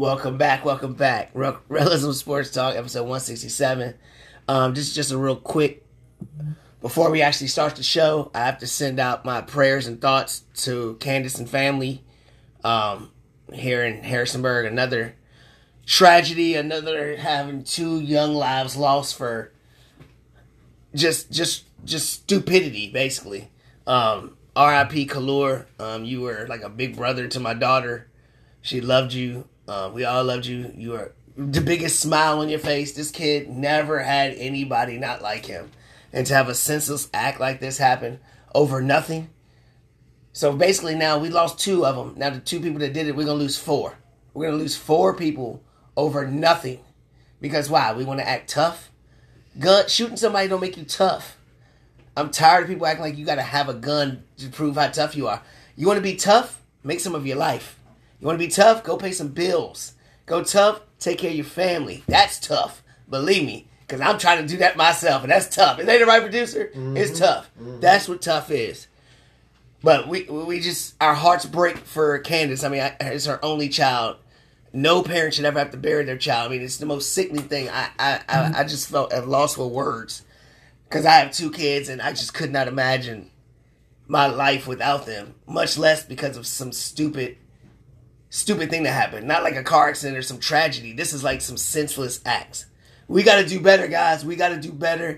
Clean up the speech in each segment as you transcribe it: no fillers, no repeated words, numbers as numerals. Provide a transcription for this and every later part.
Welcome back. Realism Sports Talk, episode 167. Just a real quick, before we actually start the show, I have to send out my prayers and thoughts to Candace and family here in Harrisonburg. Another tragedy, another having two young lives lost for just stupidity, basically. R.I.P. Khalur. You were like a big brother to my daughter. She loved you. We all loved you. You were the biggest smile on your face. This kid never had anybody not like him. And to have a senseless act like this happen over nothing. So basically now we lost two of them. Now the two people that did it, we're going to lose four. We're going to lose four people over nothing. Because why? We want to act tough? Shooting somebody don't make you tough. I'm tired of people acting like you got to have a gun to prove how tough you are. You want to be tough? Make some of your life. You want to be tough? Go pay some bills. Go tough? Take care of your family. That's tough. Believe me. Because I'm trying to do that myself. And that's tough. Is they the right producer? Mm-hmm. It's tough. Mm-hmm. That's what tough is. But we just, our hearts break for Candace. I mean, it's her only child. No parent should ever have to bury their child. I mean, it's the most sickening thing. I just felt at loss for words. Because I have two kids and I just could not imagine my life without them. Much less because of some stupid thing that happened. Not like a car accident or some tragedy. This is like some senseless acts. We got to do better, guys. We got to do better.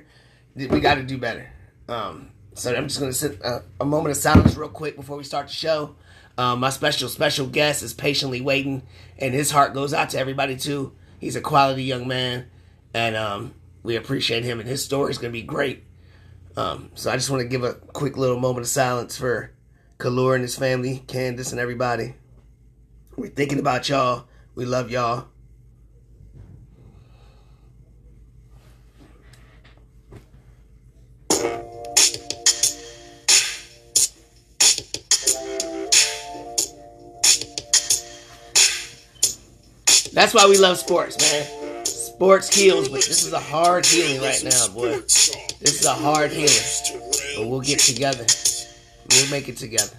So I'm just going to sit a moment of silence real quick before we start the show. My special guest is patiently waiting, and his heart goes out to everybody too. He's a quality young man, and we appreciate him, and his story is going to be great. So I just want to give a quick little moment of silence for Khalur and his family, Candace and everybody. We're thinking about y'all. We love y'all. That's why we love sports, man. Sports heals, but this is a hard healing right now, boy. This is a hard healing. But we'll get together. We'll make it together.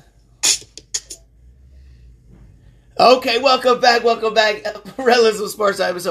Okay, welcome back. Realism Sports episode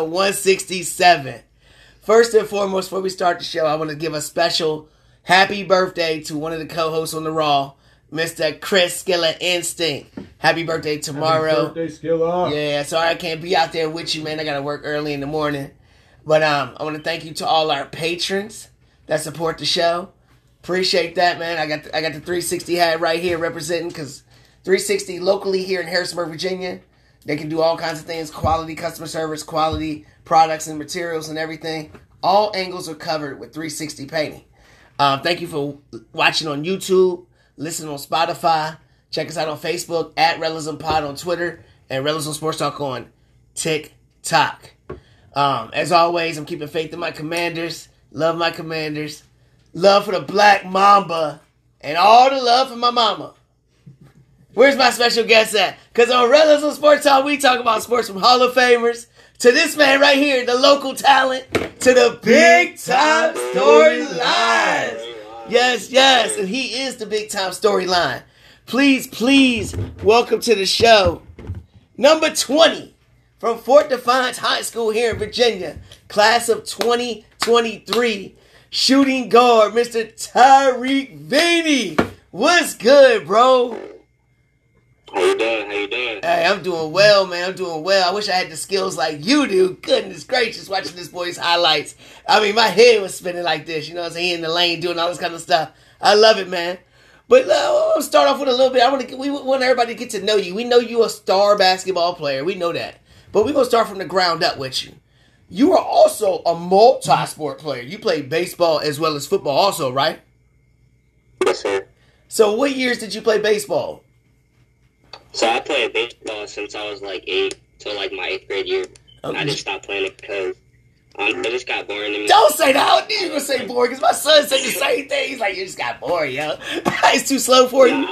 167. First and foremost, before we start the show, I want to give a special happy birthday to one of the co-hosts on the Raw, Mr. Chris Skilla Instinct. Happy birthday tomorrow. Happy birthday, Skilla. Yeah, sorry I can't be out there with you, man. I got to work early in the morning. But I want to thank you to all our patrons that support the show. Appreciate that, man. I got the 360 hat right here representing, because 360 locally here in Harrisonburg, Virginia. They can do all kinds of things, quality customer service, quality products and materials and everything. All angles are covered with 360 painting. Thank you for watching on YouTube, listening on Spotify. Check us out on Facebook, at Realism Pod on Twitter, and Realism Sports Talk on TikTok. As always, I'm keeping faith in my commanders. Love my commanders. Love for the Black Mamba. And all the love for my mama. Where's my special guest at? Because on Realism Sports Talk, we talk about sports from Hall of Famers to this man right here, the local talent, to the big time storyline. Yes, and he is the big time storyline. Please, welcome to the show. Number 20 from Fort Defiance High School here in Virginia, class of 2023, shooting guard, Mr. Tyreek Vaney. What's good, bro? How you doing? Hey, I'm doing well, man. I'm doing well. I wish I had the skills like you do. Goodness gracious, watching this boy's highlights. I mean, my head was spinning like this. You know what I'm saying? He in the lane doing all this kind of stuff. I love it, man. But I'll start off with a little bit. We want everybody to get to know you. We know you a star basketball player. We know that. But we're going to start from the ground up with you. You are also a multi-sport player. You play baseball as well as football also, right? Yes, sir. So what years did you play baseball? So I played baseball since I was like 8 till like my 8th grade year. I just stopped playing it because it just got boring to me. Don't say that. I knew you were going to say boring because my son said the same thing. He's like, you just got boring, yo. It's too slow for you.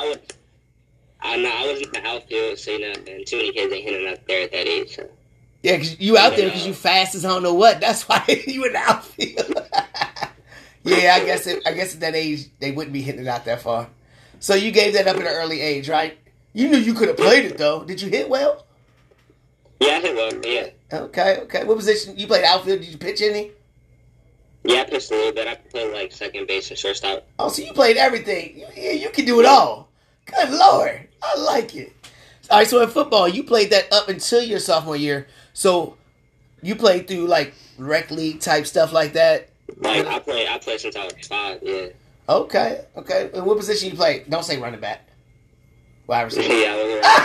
I was in the outfield, so and too many kids ain't hitting up there at that age. So. Yeah, because you out there because you fast as I don't know what. That's why you in the outfield. Yeah, I guess at that age, they wouldn't be hitting it out that far. So you gave that up at an early age, right? You knew you could have played it, though. Did you hit well? Yeah, I hit well. Yeah. Okay. What position? You played outfield? Did you pitch any? Yeah, I pitched a little bit. I played like second base and shortstop. Oh, so you played everything. You can do it all. Good Lord. I like it. All right, so in football, you played that up until your sophomore year. So you played through like rec league type stuff like that. Like I played since I was 5. Yeah. Okay. And what position you played? Don't say running back. Wide receiver. Yeah,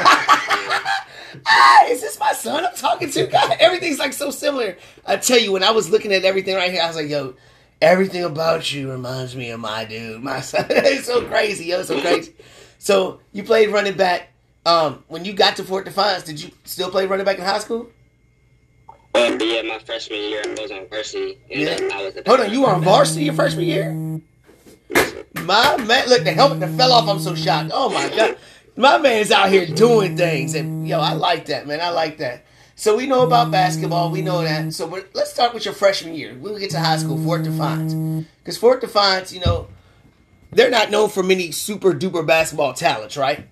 I was Is this my son I'm talking to? God, everything's like so similar. I tell you, when I was looking at everything right here, I was like, yo, everything about you reminds me of my dude, my son. It's so crazy, yo, so crazy. So you played running back. When you got to Fort Defiance, did you still play running back in high school? yeah, my freshman year I was on varsity. And Yeah. I was a Hold on, you were on varsity your freshman year? My man, look, the helmet that fell off, I'm so shocked. Oh my God. My man's out here doing things. And yo, I like that, man. I like that. So we know about basketball. We know that. So but let's start with your freshman year. We'll get to high school, Fort Defiance. Because Fort Defiance, you know, they're not known for many super duper basketball talents, right?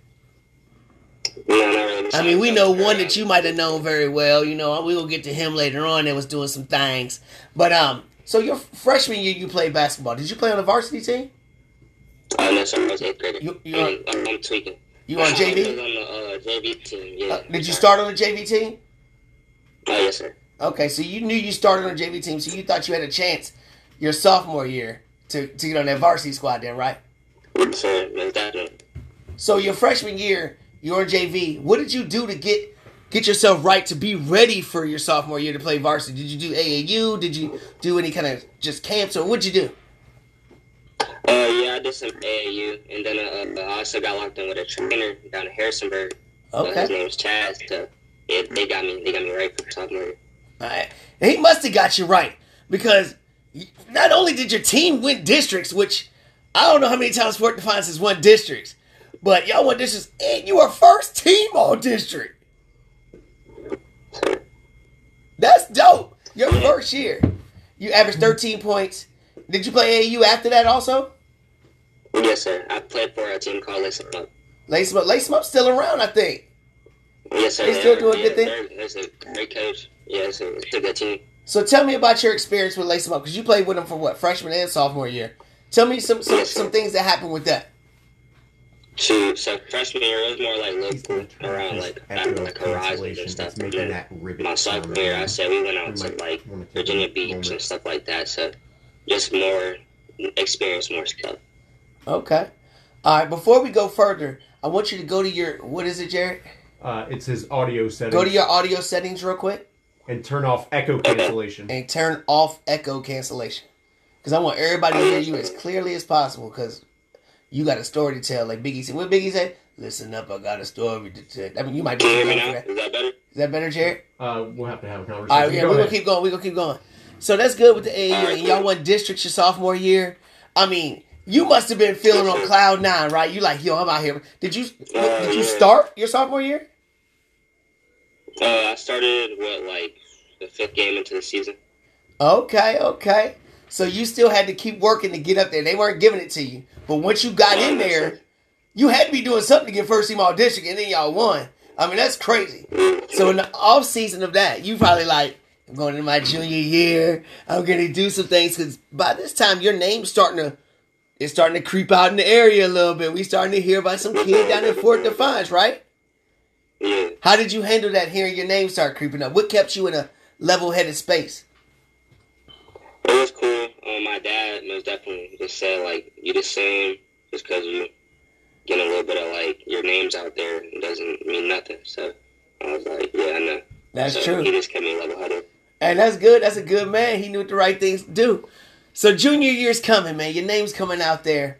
No, not really. I mean, we know one that you might have known very well. You know, we will get to him later on that was doing some things. But so your freshman year, you played basketball. Did you play on the varsity team? No, sir, I was 8th grader. I'm tweaking. You on JV? I was on the JV team, yeah. Did you start on the JV team? Oh, yes, sir. Okay, so you knew you started on the JV team, so you thought you had a chance your sophomore year to get on that varsity squad then, right? Yes, sir. Most definitely. So your freshman year, you're on JV. What did you do to get yourself right to be ready for your sophomore year to play varsity? Did you do AAU? Did you do any kind of just camps, or what'd you do? Yeah, I did some AAU, and then I also got locked in with a trainer down in Harrisonburg. Okay. His name was Chaz. So they got me right for sophomore year. All right. And he must have got you right, because not only did your team win districts, which I don't know how many times Fort Defiance has won districts, but y'all won districts, and you were first team all district. That's dope. Your first year, you averaged 13 points. Did you play AAU after that also? Yes, sir. I played for a team called Lace 'em Up. Lace 'em Up's still around, I think. Yes, sir. They still doing good thing? There's a great coach. Yeah, it's a good team. So tell me about your experience with Lace 'em Up, because you played with them for what, freshman and sophomore year. Tell me some things that happened with that. Shoot, so freshman year it was more like local around like Horizons and stuff. And then my sophomore year, I said we went out to like Virginia Beach and stuff like that. So just more experience, more stuff. Okay. All right. Before we go further, I want you to go to your, what is it, Jared? It's his audio settings. Go to your audio settings real quick. And turn off echo cancellation. And turn off echo cancellation. Because I want everybody to hear you as clearly as possible, because you got a story to tell. Like Biggie said. What Biggie said? Listen up, I got a story to tell. I mean, you might be Can you hear me for now? that. Is that better? Is that better, Jared? We'll have to have a conversation. All right, yeah, we're going to keep going. We're going to keep going. So that's good with the AAU. Right, And y'all won districts your sophomore year. I mean, you must have been feeling on cloud 9, right? You like, yo, I'm out here. Did you start your sophomore year? I started, the 5th game into the season. Okay. So you still had to keep working to get up there. They weren't giving it to you. But once you got in there, you had to be doing something to get first team all district, and then y'all won. I mean, that's crazy. So in the off season of that, you probably like, I'm going into my junior year. I'm going to do some things, because by this time your name's starting to creep out in the area a little bit. We starting to hear about some kid down in Fort Defiance, right? Yeah. How did you handle that, hearing your name start creeping up? What kept you in a level-headed space? It was cool. My dad most definitely just said, like, you the same just because you get a little bit of, like, your name's out there. It doesn't mean nothing. So I was like, yeah, I know. That's true. He just kept me level-headed. And that's good. That's a good man. He knew what the right things to do. So junior year's coming, man. Your name's coming out there.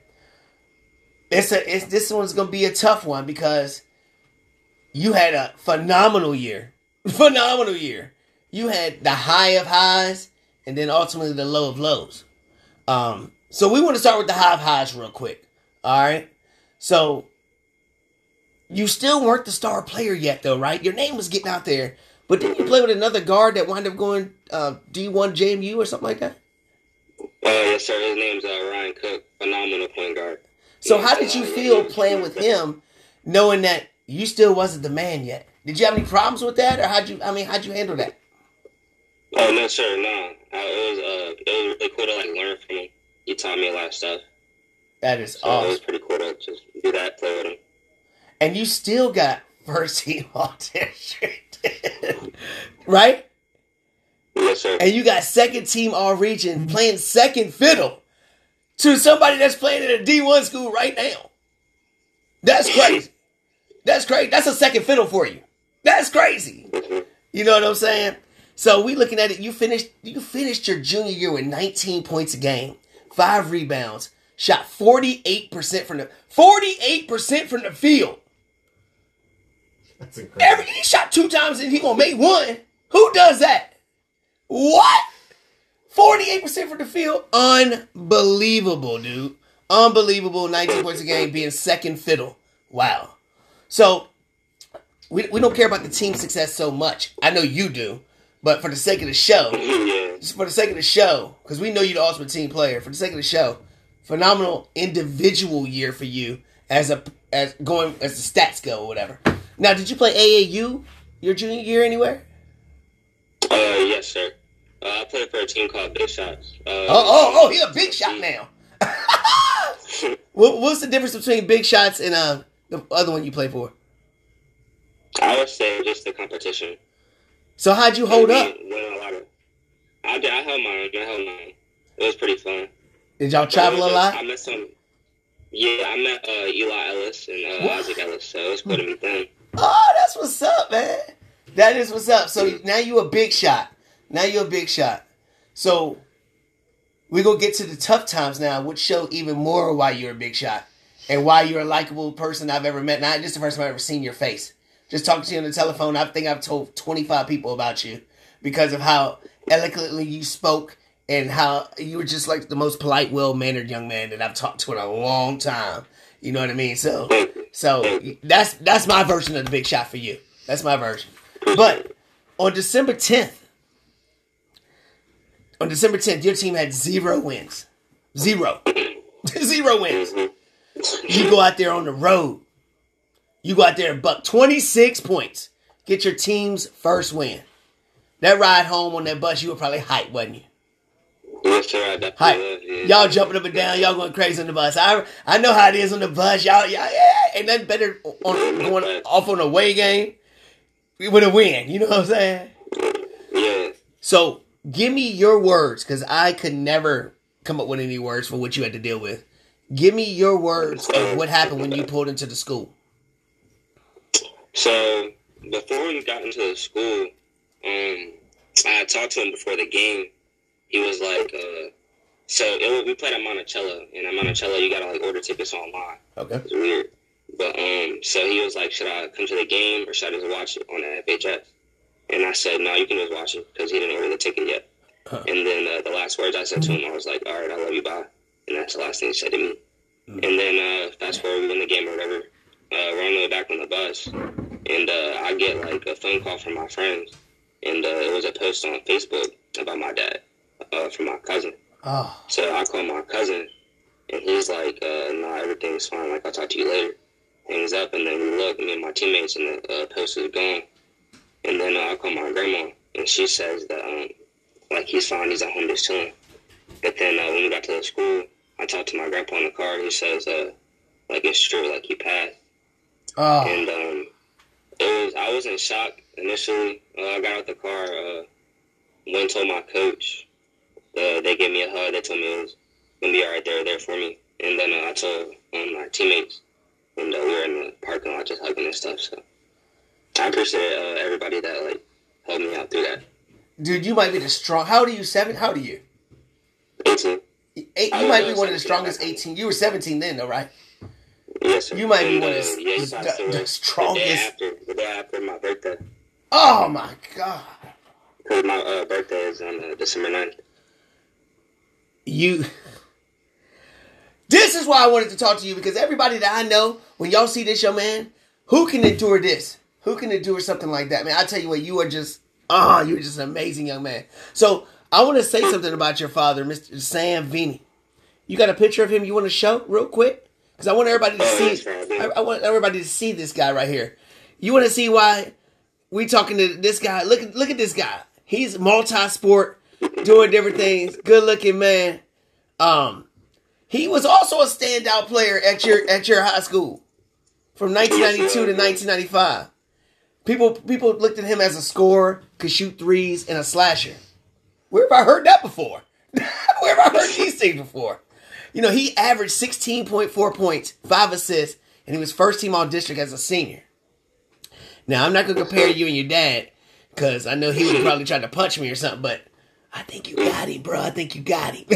This one's gonna be a tough one, because you had a phenomenal year. Phenomenal year. You had the high of highs and then ultimately the low of lows. So we want to start with the high of highs real quick. All right. So you still weren't the star player yet, though, right? Your name was getting out there. But didn't you play with another guard that wound up going D1 JMU or something like that? Yes, sir. His name's Ryan Cook. Phenomenal point guard. So how did you feel playing with him, knowing that you still wasn't the man yet? Did you have any problems with that, or how'd you handle that? Oh no, sir, no. It was really cool to like learn from him. He taught me a lot of stuff. That is so awesome. It was pretty cool to just do that, play with him. And you still got first team All-District, right? Yes, sir. And you got second team All-Region playing second fiddle to somebody that's playing at a D1 school right now. That's crazy. That's crazy. That's a second fiddle for you. That's crazy. You know what I'm saying? So we looking at it. You finished your junior year with 19 points a game, 5 rebounds, shot 48% from the field. That's incredible. He shot 2 times and he gonna make 1. Who does that? What? 48% from the field? Unbelievable, dude. Unbelievable. 19 points a game, being second fiddle. Wow. So, we don't care about the team success so much. I know you do. But for the sake of the show, because we know you're the ultimate team player, for the sake of the show, phenomenal individual year for you as the stats go or whatever. Now, did you play AAU your junior year anywhere? Yes, sir. I played for a team called Big Shots. He's a Big Shot now. What's the difference between Big Shots and the other one you play for? I would say just the competition. So how'd you hold up? I held mine. It was pretty fun. Did y'all travel a lot? I met Eli Ellis and Isaac Ellis, so it was cool to meet them. Oh, that's what's up, man. That is what's up. So now you a big shot. So we're going to get to the tough times now, which show even more why you're a big shot and why you're a likable person I've ever met. Not just the first time I've ever seen your face. Just talking to you on the telephone, I think I've told 25 people about you because of how eloquently you spoke and how you were just like the most polite, well-mannered young man that I've talked to in a long time. You know what I mean? So that's my version of the big shot for you. That's my version. But on December 10th, your team had 0 wins. 0 wins. You go out there on the road. You go out there and buck 26 points. Get your team's first win. That ride home on that bus, you were probably hyped, wasn't you? Yes, sir. I definitely was. Yeah. Y'all jumping up and down. Y'all going crazy on the bus. I know how it is on the bus. Y'all, ain't nothing better going off on a away game with a win. You know what I'm saying? Yeah. So, give me your words, because I could never come up with any words for what you had to deal with. Give me your words of what happened when you pulled into the school. So, before we got into the school, I had talked to him before the game. He was like, we played at Monticello, and at Monticello, you gotta, like, order tickets online. Okay. It's weird. But, so he was like, should I come to the game, or should I just watch it on FHS? And I said, no, you can just watch it, because he didn't order the ticket yet. Huh. And then the last words I said to him, I was like, all right, I love you, bye. And that's the last thing he said to me. Mm-hmm. And then, fast forward, we win the game or whatever. We're on the way back on the bus, and I get, like, a phone call from my friends, and it was a post on Facebook about my dad, from my cousin. Oh. So I call my cousin, and he's like, nah, everything's fine, like, I'll talk to you later. Hangs up, and then we look, me and my teammates, and the post is gone. And then I call my grandma, and she says that, like, he's fine, he's at home just chilling. But then when we got to the school, I talked to my grandpa in the car, and he says, like, it's true, like, he passed. Oh. And I was in shock initially. I got out the car, went and told my coach. They gave me a hug. They told me it was going to be all right. They were there for me. And then I told my teammates, and we were in the parking lot just hugging and stuff. So I appreciate everybody that, like, helped me out through that. Dude, you might be the strong. How old are you? 7? How old are you? 18. You might be one of the strongest 18. You were 17 then, though, right? Yes, sir. You might be one of the strongest. The day after my birthday. Oh, my God. Because my birthday is on December 9th. This is why I wanted to talk to you, because everybody that I know, when y'all see this young man, who can endure this? Who can endure something like that? Man, I tell you what, you're just an amazing young man. So, I want to say something about your father, Mr. Sam Vini. You got a picture of him you want to show real quick? Because I want everybody to see. I want everybody to see this guy right here. You want to see why we talking to this guy. Look at this guy. He's multi-sport, doing different things. Good looking man. He was also a standout player at your high school from 1992 to 1995. People looked at him as a scorer, could shoot threes, and a slasher. Where have I heard that before? Where have I heard these things before? You know, he averaged 16.4 points, 5 assists, and he was first team all district as a senior. Now, I'm not going to compare you and your dad, because I know he would probably try to punch me or something, but I think you got him, bro. I think you got him.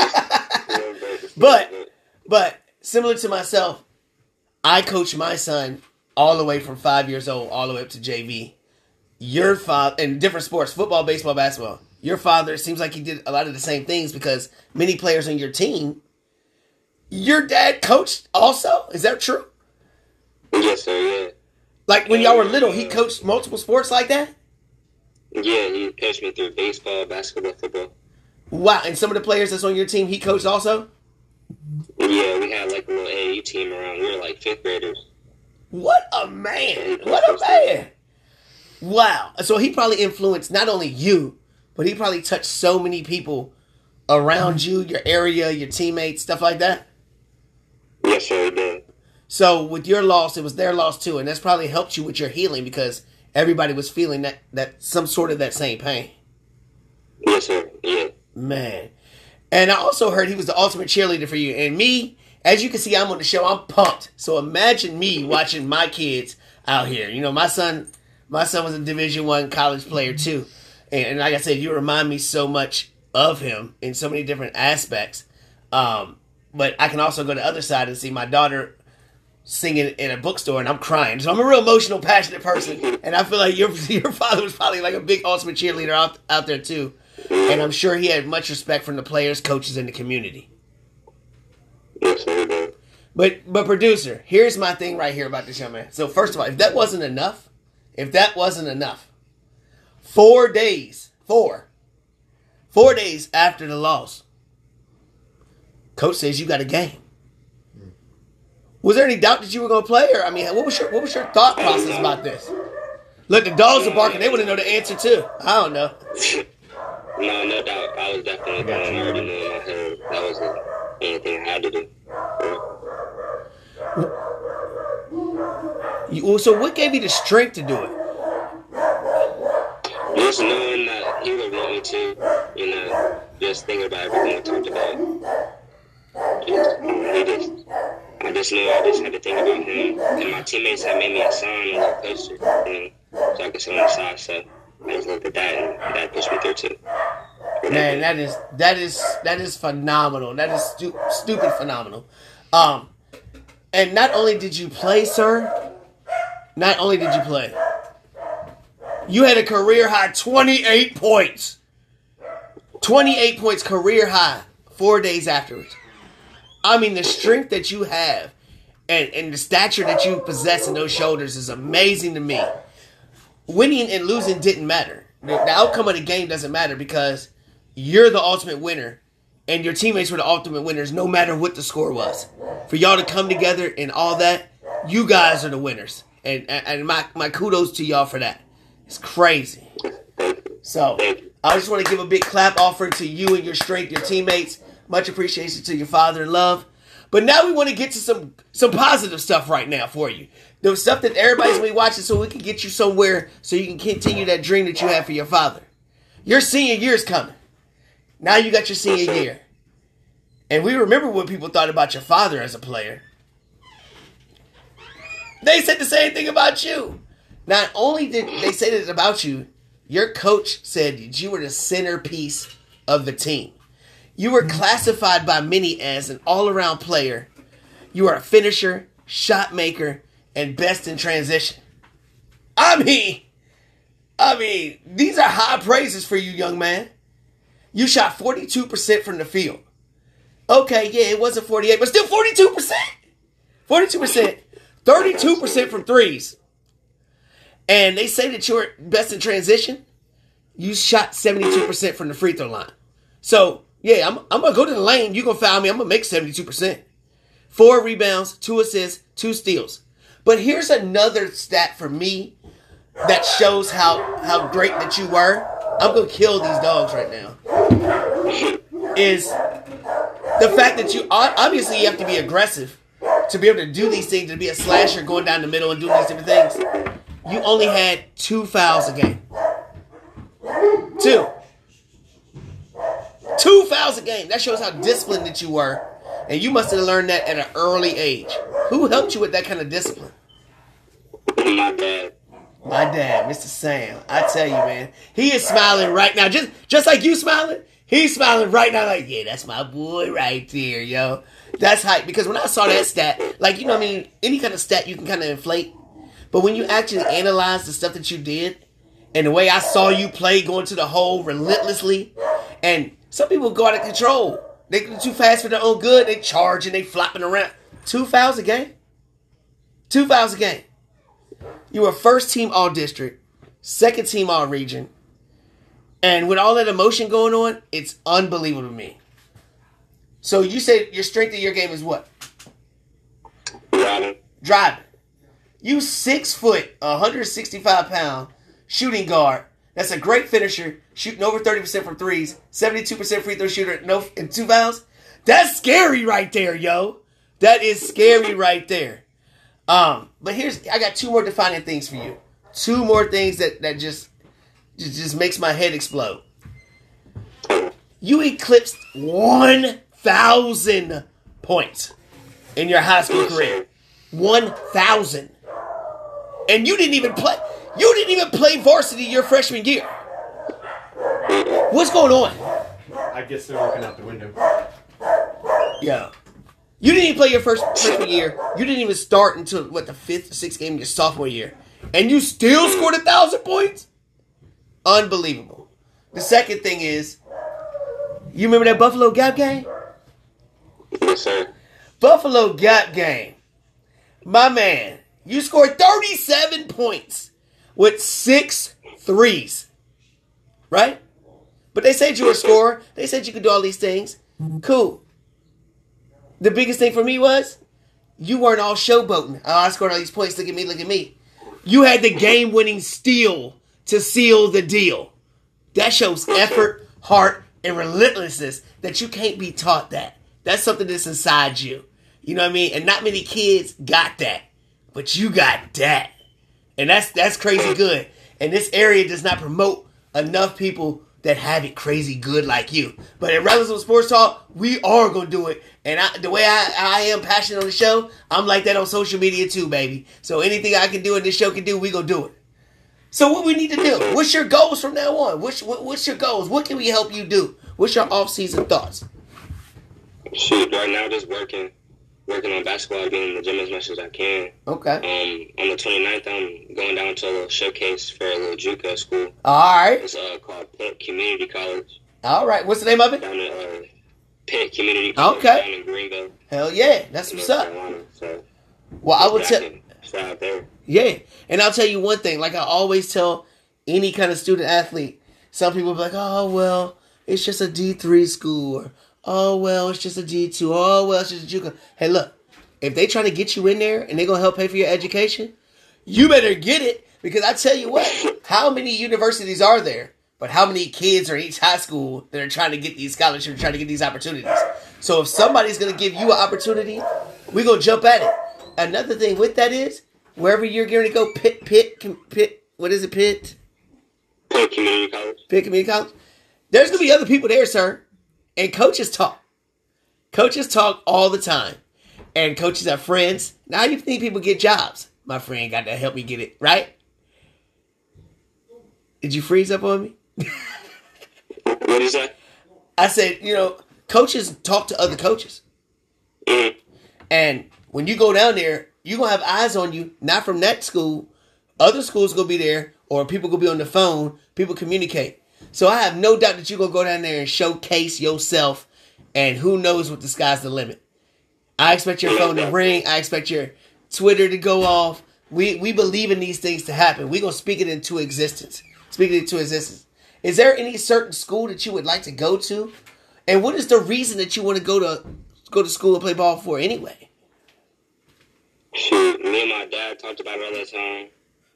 But similar to myself, I coached my son all the way from 5 years old all the way up to JV. Your father, in different sports, football, baseball, basketball. Your father seems like he did a lot of the same things because many players on your team, your dad coached also? Is that true? Yes, sir, yeah. Like when y'all were little, he coached multiple sports like that? Yeah, he coached me through baseball, basketball, football. Wow, and some of the players that's on your team, he coached also? Yeah, we had like a little AAU team around. We were like 5th graders. What a man. What a man. Wow. So he probably influenced not only you, but he probably touched so many people around you, your area, your teammates, stuff like that? Yes, sir, he did. So with your loss, it was their loss too, and that's probably helped you with your healing because everybody was feeling that some sort of that same pain. Yes, sir. Yeah. Man. And I also heard he was the ultimate cheerleader for you. And me, as you can see, I'm on the show. I'm pumped. So imagine me watching my kids out here. You know, my son was a Division I college player too. And like I said, you remind me so much of him in so many different aspects. But I can also go to the other side and see my daughter singing in a bookstore and I'm crying. So I'm a real emotional, passionate person. And I feel like your father was probably like a big ultimate cheerleader out there too. And I'm sure he had much respect from the players, coaches, and the community. Yes, sir, he did. But producer, here's my thing right here about this young man. So first of all, if that wasn't enough, 4 days after the loss, coach says you got a game. Was there any doubt that you were going to play? Or I mean, what was your thought process about this? Look, the dogs are barking. They want to know the answer too. I don't know. No doubt. I was definitely going. I already knew in my head that wasn't anything I had to do. So what gave you the strength to do it? Just knowing that he would want me to, you know, just thinking about everything we talked about. I just knew I just had to think about him. And my teammates had made me a sign, a little poster, you know, so I could sit on the side. So I just looked at that and that pushed me through too. Man, that is phenomenal. That is stupid phenomenal. And not only did you play, sir, you had a career high 28 points. 28 points career high 4 days afterwards. I mean, the strength that you have and the stature that you possess in those shoulders is amazing to me. Winning and losing didn't matter. The outcome of the game doesn't matter because you're the ultimate winner and your teammates were the ultimate winners no matter what the score was. For y'all to come together and all that, you guys are the winners. And my kudos to y'all for that. It's crazy. So, I just want to give a big clap offering to you and your strength, your teammates. Much appreciation to your father and love. But now we want to get to some positive stuff right now for you. The stuff that everybody's going to be watching so we can get you somewhere so you can continue that dream that you have for your father. Your senior year is coming. Now you got your senior year. And we remember what people thought about your father as a player. They said the same thing about you. Not only did they say this about you, your coach said that you were the centerpiece of the team. You were classified by many as an all-around player. You are a finisher, shot maker, and best in transition. I mean, these are high praises for you, young man. You shot 42% from the field. Okay, yeah, it wasn't 48, but still 42%. 42%. 32% from threes. And they say that you're best in transition. You shot 72% from the free throw line. So, yeah, I'm going to go to the lane. You're going to foul me. I'm going to make 72%. 4 rebounds, 2 assists, 2 steals. But here's another stat for me that shows how great that you were, I'm going to kill these dogs right now, is the fact that you, obviously you have to be aggressive to be able to do these things, to be a slasher going down the middle and doing these different things. You only had 2 fouls a game. 2. 2 fouls a game. That shows how disciplined that you were. And you must have learned that at an early age. Who helped you with that kind of discipline? My dad. My dad, Mr. Sam. I tell you, man. He is smiling right now. Just like you smiling, he's smiling right now like, yeah, that's my boy right there, yo. That's hype. Because when I saw that stat, like, you know what I mean? Any kind of stat you can kind of inflate. But when you actually analyze the stuff that you did, and the way I saw you play going to the hole relentlessly, and some people go out of control. They go too fast for their own good. They charge and they flopping around. 2 fouls a game. 2 fouls a game. You were first team all district, second team all region. And with all that emotion going on, it's unbelievable to me. So you say your strength of your game is what? Driving. You 6 foot, 165 pound shooting guard. That's a great finisher, shooting over 30% from threes, 72% free throw shooter, and 2 fouls. That's scary right there, yo. That is scary right there. But I got 2 more defining things for you. 2 more things that just makes my head explode. You eclipsed 1,000 points in your high school career. 1,000. And you didn't even play. You didn't even play varsity your freshman year. What's going on? I guess they're looking out the window. Yeah. You didn't even play your freshman year. You didn't even start until, the 5th or 6th game of your sophomore year. And you still scored 1,000 points? Unbelievable. The second thing is, you remember that Buffalo Gap game? Yes, sir. Buffalo Gap game. My man, you scored 37 points with 6 threes. Right? But they said you were a scorer. They said you could do all these things. Cool. The biggest thing for me was, you weren't all showboating. Oh, I scored all these points. Look at me, look at me. You had the game-winning steal to seal the deal. That shows effort, heart, and relentlessness that you can't be taught that. That's something that's inside you. You know what I mean? And not many kids got that. But you got that. And that's crazy good. And this area does not promote enough people that have it crazy good like you. But at Relevant Sports Talk, we are going to do it. And the way I am passionate on the show, I'm like that on social media too, baby. So anything I can do and this show can do, we going to do it. So what we need to do? What's your goals from now on? What's your goals? What can we help you do? What's your off-season thoughts? Shoot, right now just working on basketball, being in the gym as much as I can. Okay. On the 29th, I'm going down to a little showcase for a little JUCO school. All right. It's called Pitt Community College. All right. What's the name of it? Down at Pitt Community College. Okay. Down in Greenville. Hell yeah. That's what's up. So, well, I would tell. Out there. Yeah. And I'll tell you one thing. Like I always tell any kind of student athlete, some people be like, oh, well, it's just a D3 school. Or, oh, well, it's just a D2. Oh, well, it's just a JUCO. Hey, look. If they trying to get you in there and they're going to help pay for your education, you better get it. Because I tell you what, how many universities are there? But how many kids are in each high school that are trying to get these scholarships, trying to get these opportunities? So if somebody's going to give you an opportunity, we're going to jump at it. Another thing with that is, wherever you're going to go, Pitt, what is it, Pitt? Pitt Community College. Pitt Community College. There's going to be other people there, sir. And coaches talk. Coaches talk all the time. And coaches are friends. Now, how do you think people get jobs? My friend got to help me get it, right? Did you freeze up on me? What did you say? I said, coaches talk to other coaches. Mm-hmm. And when you go down there, you're going to have eyes on you, not from that school. Other schools going to be there, or people going to be on the phone. People communicate. So I have no doubt that you're going to go down there and showcase yourself, and who knows what the sky's the limit. I expect your phone to ring. I expect your Twitter to go off. We believe in these things to happen. We're going to speak it into existence. Speak it into existence. Is there any certain school that you would like to go to? And what is the reason that you want to go to school and play ball for anyway? Shoot, me and my dad talked about it all the time.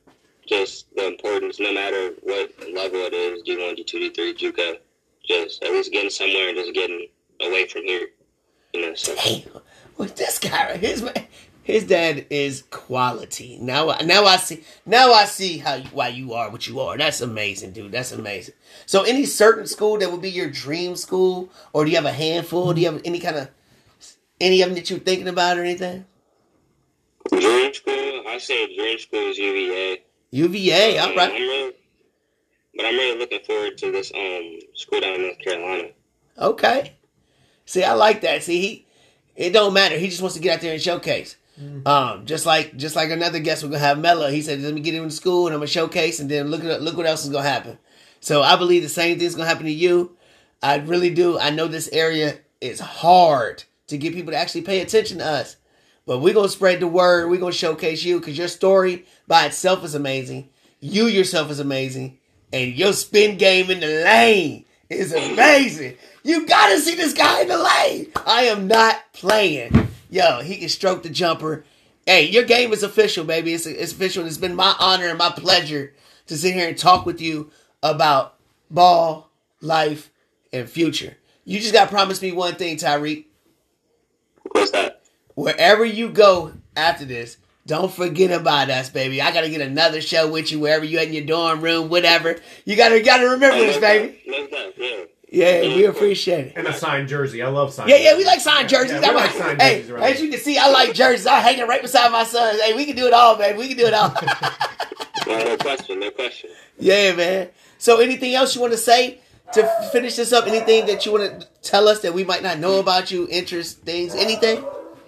just the importance, no matter what level it is, D1, D2, D3, JUCO, just at least getting somewhere and just getting away from here. So. Damn. Well, this guy, his dad is quality. Now I see why you are what you are. That's amazing, dude. That's amazing. So, any certain school that would be your dream school, or do you have a handful? Do you have any of them that you're thinking about or anything? Dream school, I say dream school is UVA. UVA, all right. But I'm really looking forward to this school down in North Carolina. Okay. See, I like that. See, it don't matter. He just wants to get out there and showcase. Just like another guest we're gonna have, Melo. He said, "Let me get him to school and I'm gonna showcase, and then look what else is gonna happen." So I believe the same thing's gonna happen to you. I really do. I know this area is hard to get people to actually pay attention to us, but we're gonna spread the word. We're gonna showcase you because your story by itself is amazing. You yourself is amazing, and your spin game in the lane is amazing. You gotta see this guy in the lane. I am not playing. Yo, he can stroke the jumper. Hey, your game is official, baby. It's official. It's been my honor and my pleasure to sit here and talk with you about ball, life, and future. You just gotta promise me one thing, Tyreek. What's that? Wherever you go after this, don't forget about us, baby. I gotta get another show with you wherever you at in your dorm room, whatever. You gotta remember this, baby. Yeah, we appreciate it. And a signed jersey. I love signed jerseys. Yeah, we like signed jerseys. Yeah, we like signed jerseys, right? As you can see, I like jerseys. I hang it right beside my son. Hey, we can do it all, baby. We can do it all. No question. Yeah, man. So anything else you want to say to finish this up? Anything that you want to tell us that we might not know about you? Interest, things, anything?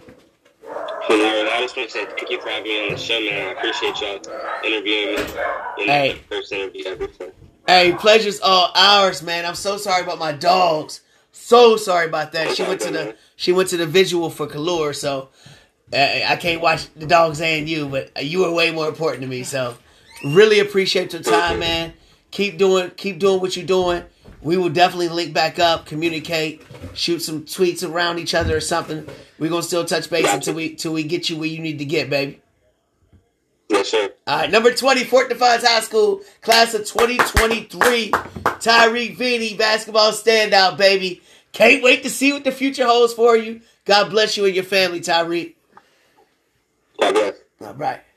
I just want to say thank you for having me on the show, man. I appreciate y'all interviewing me. Hey. First interview ever. Hey, pleasure's all ours, man. I'm so sorry about my dogs. So sorry about that. She went to the visual for Kallur, so I can't watch the dogs and you, but you are way more important to me. So really appreciate your time, man. Keep doing what you're doing. We will definitely link back up, communicate, shoot some tweets around each other or something. We're gonna still touch base until we get you where you need to get, baby. Yes, sir. All right, number 20, Fort Defiance High School, class of 2023, Tyreek Vini, basketball standout, baby. Can't wait to see what the future holds for you. God bless you and your family, Tyreek. God bless. All right.